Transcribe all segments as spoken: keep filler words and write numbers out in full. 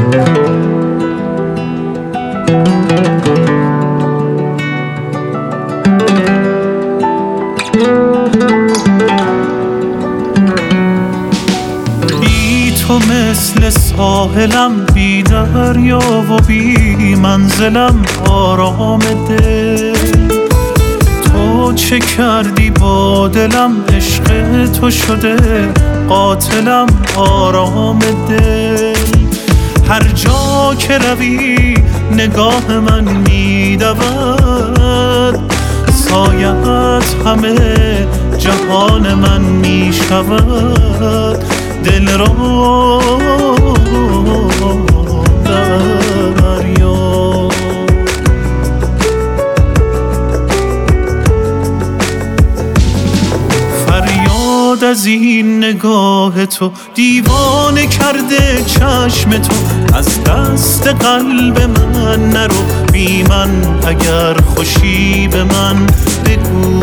تو مثل ساحلم، بی دریا و بی منزلم، آرام دل. تو چه کردی با دلم، عشق تو شده قاتلم، آرام دل. هر جا که روی نگاه من میدود، سایت همه جهان من میشود. دل را دریا فریاد از این نگاه تو، دیوانه کرده چشم تو. از دست قلب من نرو، بی من اگر خوشی به من بگو.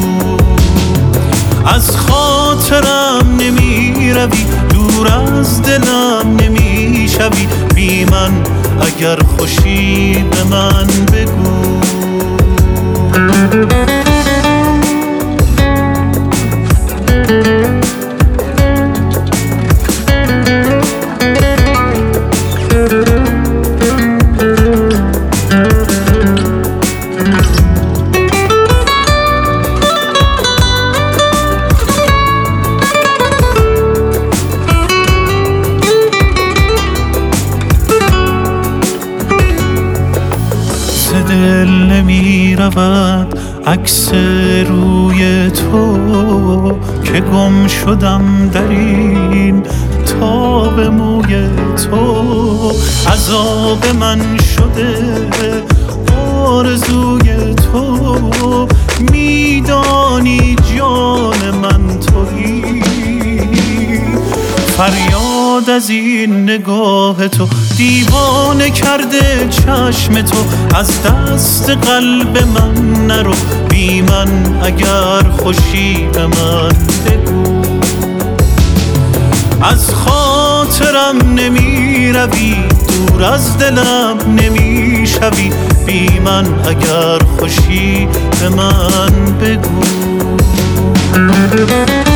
از خاطرم نمی روی، دور از دلم نمی شوی. بی من اگر خوشی به من بگو. دل نمی رود عکس روی تو، که گم شدم در این تاب موی تو. عذاب من شده آرزوی تو، میدانی جان من تویی. فریاد از این نگاه تو، دیوانه کرده چشم تو. از دست قلب من نرو، بی من اگر خوشی به من بگو. از خاطرم نمی روی، دور از دلم نمی شوی. بی من اگر خوشی به من بگو.